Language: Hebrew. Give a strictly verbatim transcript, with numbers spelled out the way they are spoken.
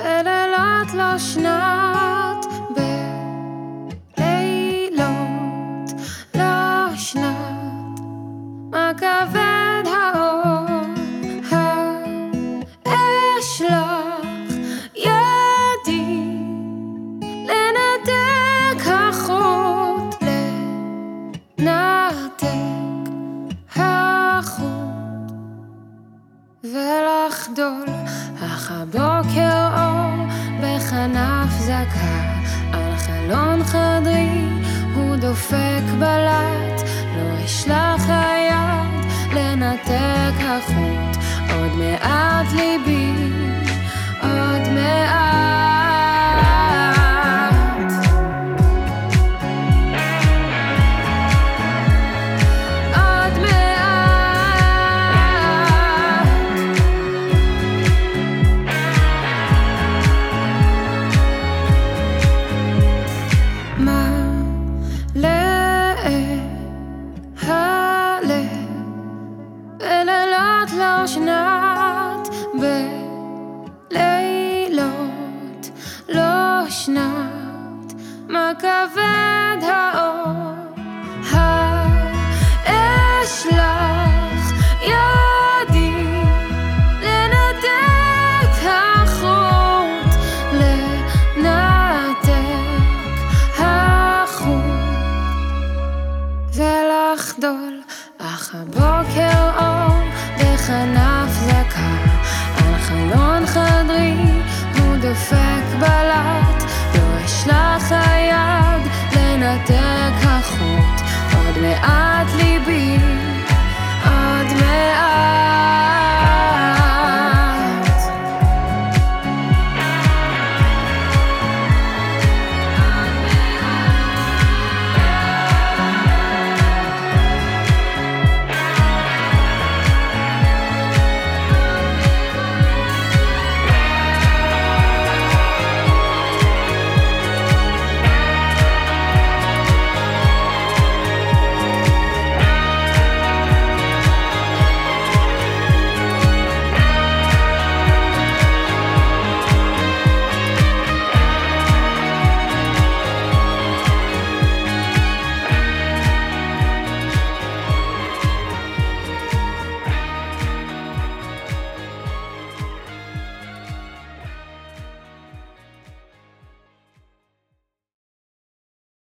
בלילות לא שנת, בלילות לא שנת, מה כבד האור, האש לך ידי, לנתק החוט, לנתק החוט, ולחדול אך הבוקר אור בכנף זכה על חלון חדרי, הוא דופק בלט, לא אשלח היד לנתק החוט, עוד מעט ליבי, עוד מעט, עוד מעט, מה להלב בלילות לא שנת, בלילות לא שנת, מה כבד